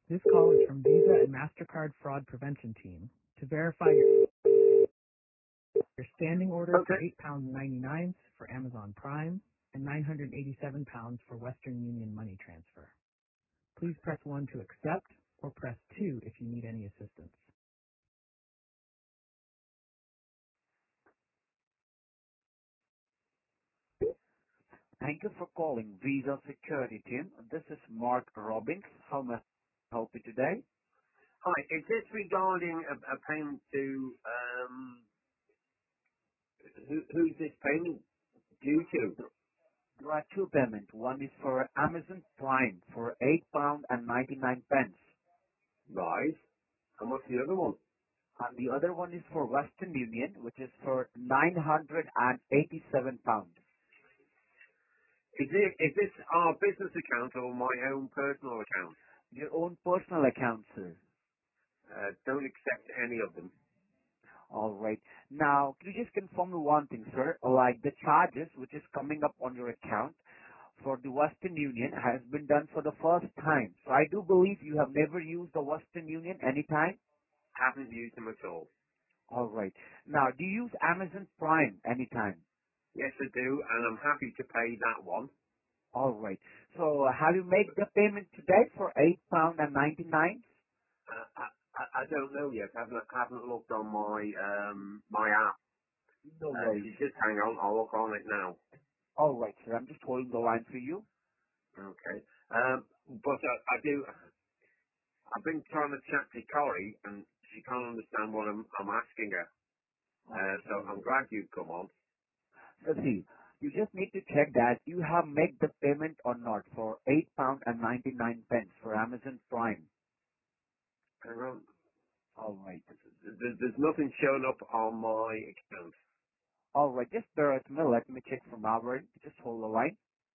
This call is from Visa and MasterCard Fraud Prevention Team to verify your standing order for Okay. £8.99 for Amazon Prime and £987 for Western Union money transfer. Please press 1 to accept or press 2 if you need any assistance. Thank you for calling Visa Security Team. This is Mark Robbins. How may I help you today? Hi. Is this regarding a payment to, who's this payment due to? There are two payments. One is for Amazon Prime for £8.99. Right. And what's the other one? And the other one is for Western Union, which is for £987. Is this our business account or my own personal account? Your own personal account, sir. Don't accept any of them. All right. Now, could you just confirm me one thing, sir? Like the charges which is coming up on your account for the Western Union has been done for the first time. So I do believe you have never used the Western Union anytime. Haven't used them at all. All right. Now, do you use Amazon Prime anytime? Yes, I do, and I'm happy to pay that one. All right. So have you made the payment today for £8.99? I don't know yet. Haven't looked on my app. No If worries. you just hang on, I'll look on it now. All right, sir. I'm just holding the line for you. Okay. But I do. I've been trying to chat to Corrie, and she can't understand what I'm asking her. Okay, So no I'm worries. glad you've come on. So see, you just need to check that you have made the payment or not for £8.99 for Amazon Prime. Hang on. All right. There's nothing showing up on my account. All right. Just bear with me. Let me check from our end. Just hold the line.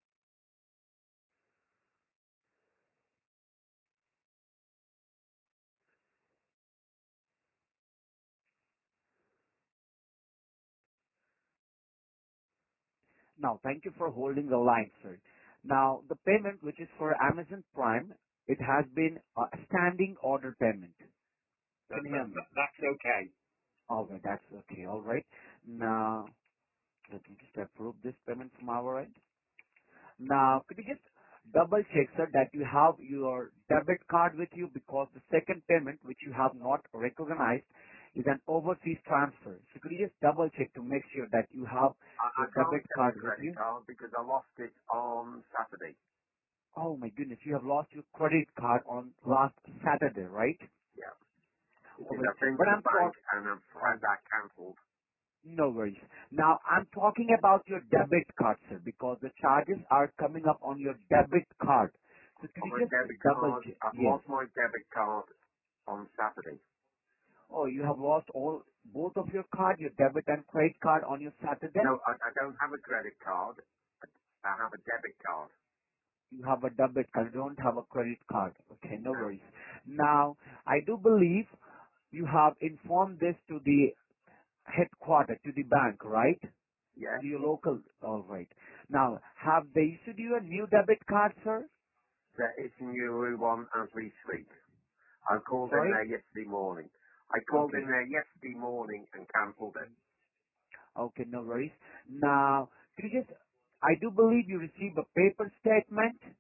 Now, thank you for holding the line, sir. Now, the payment which is for Amazon Prime, it has been a standing order payment. Can you hear me? That's okay. All right. That's okay. All right. Now, let me just approve this payment from our end. Now, could you just double check, sir, that you have your debit card with you because the second payment, which you have not recognized, is an overseas transfer. So could you just double check to make sure that you have I your can't debit get the card with credit you? card because I lost it on Saturday. Oh my goodness, you have lost your credit card on last Saturday, right? Yeah. All Because right. I've been But to the I'm bank talking, and I've had that cancelled. no worries. Now, I'm talking about your debit card, sir, because the charges are coming up on your debit card. So could On you my just debit double card, check? I've Yes. lost my debit card on Saturday. Oh, you have lost both of your card, your debit and credit card on your Saturday? No, I don't have a credit card. I have a debit card. You have a debit card, you don't have a credit card. Okay, no No. worries. Now, I do believe you have informed this to the headquarter, to the bank, right? Yes. To your local, alright. Now, have they issued you a new debit card, sir? There is a new one as we speak. I called in Sorry? there yesterday morning. I called in Okay. there yesterday morning and cancelled it. Okay, no worries. Now, could you just, I do believe you received a paper statement.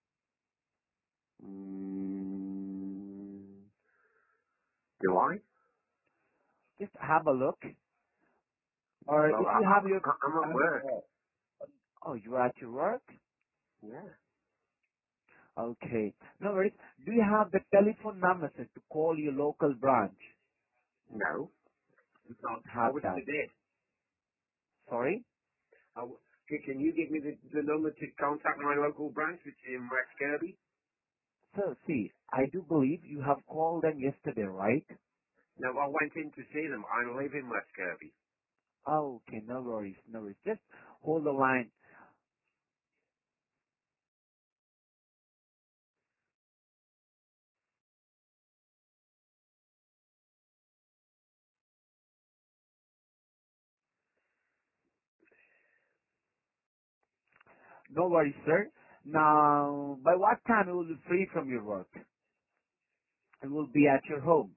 Mm, do I? Just have a look. Or Well, if you have your, I'm at work. oh, you are at your work? Yeah. Okay. No worries. Do you have the telephone number, sir, to call your local branch? No. You don't I have wish I that. did. Sorry? Can you give me the number to contact my local branch, which is in West Kirby? Sir, see, I do believe you have called them yesterday, right? No, I went in to see them. I live in West Kirby. Oh, okay, no worries, no worries. Just hold the line. No worries, sir. Now, by what time you will be free from your work? will be at your home.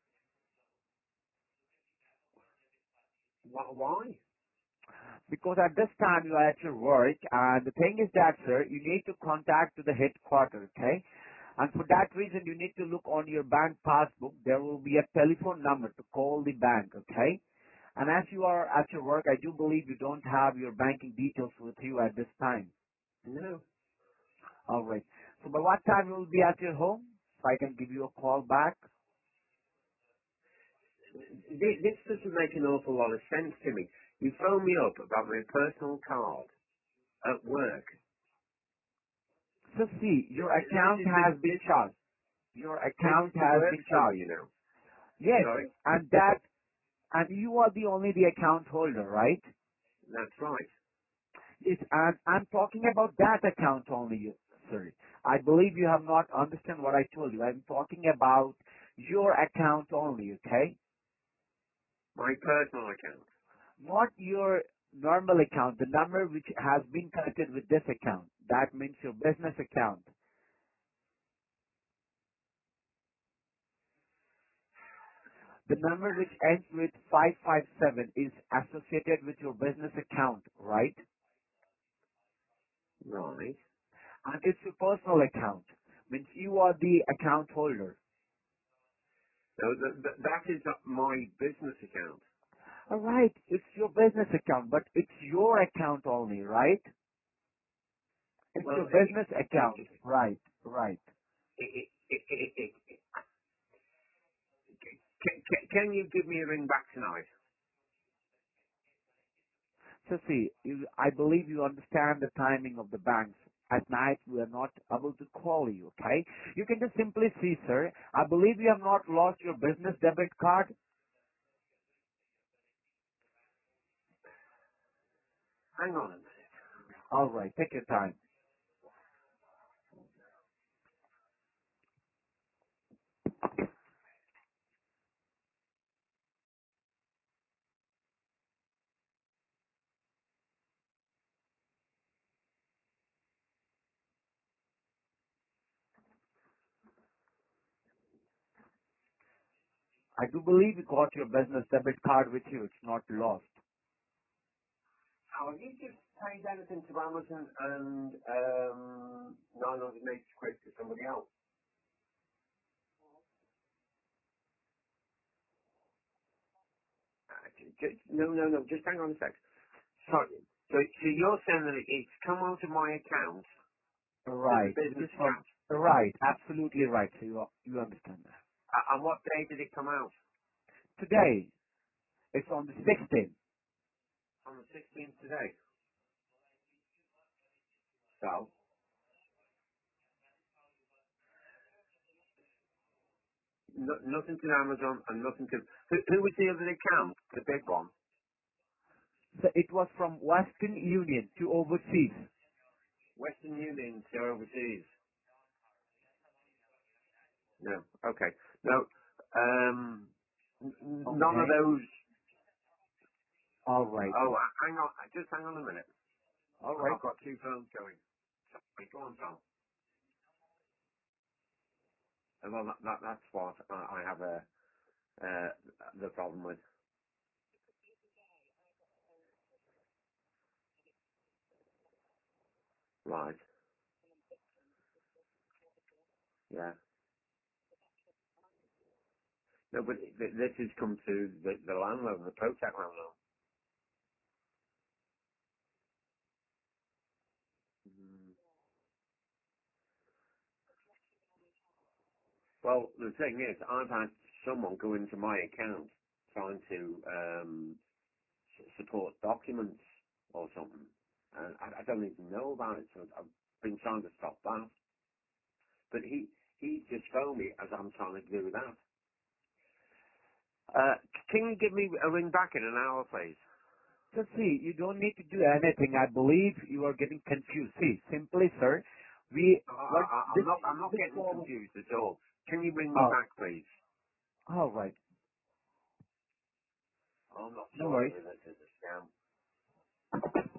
Why? Because at this time you are at your work, and the thing is that, sir, you need to contact to the headquarters, okay? And for that reason, you need to look on your bank passbook. There will be a telephone number to call the bank, okay? And as you are at your work, I do believe you don't have your banking details with you at this time. No. All right. So by what time you will be at your home? So I can give you a call back. This doesn't make an awful lot of sense to me. You phoned me up about my personal card at work. So see, your account has been This charged. Your this account is the has work been number, charged. you know. Yes, Sorry? and you are the only the account holder, right? That's right. Yes, and I'm talking about that account only, sir. I believe you have not understand what I told you. I'm talking about your account only, okay? My personal account. Not your normal account, the number which has been connected with this account. That means your business account. The number which ends with 557 is associated with your business account, right? Right. And it's your personal account. Means you are the account holder. No, that is my business account. Alright, it's your business account, but it's your account only, right? It's Well, your business account. it, Right, right. can you give me a ring back tonight? So see, I believe you understand the timing of the banks. At night, we are not able to call you, okay? You can just simply see, sir, I believe you have not lost your business debit card. Hang on a minute. Alright, take your time. I do believe you got your business debit card with you. It's not lost. How have you just paid anything to Amazon and 980 quid to somebody else? No, just hang on a sec. Sorry. So you're saying that it's come onto my account, the Right. Which business is from, account, right. Absolutely right. So you understand that. and what day did it come out? Today, it's on the 16th. On the 16th today. So, nothing to Amazon and nothing to... Who was the other account? The big one? So it was from Western Union to overseas. Western Union to overseas. No. Okay. No. None of Okay. those... All right. Oh, hang on. Just hang on a minute. All right. I've got two phones going. Sorry, go on, Tom. Well, that's what I have the problem with. Right. Yeah. No, but this has come to the landlord, the Protect landlord. Mm. Well, the thing is, I've had someone go into my account trying to support documents or something, and I don't even know about it. So I've been trying to stop that. But he just phoned me as I'm trying to do that. Can you give me a ring back in an hour, please? So see, you don't need to do anything. I believe you are getting confused. See, simply, sir, what I'm not this getting call, confused at all. Can you ring me oh, back, please? all right. I'm not No sure worries. whether this is a scam.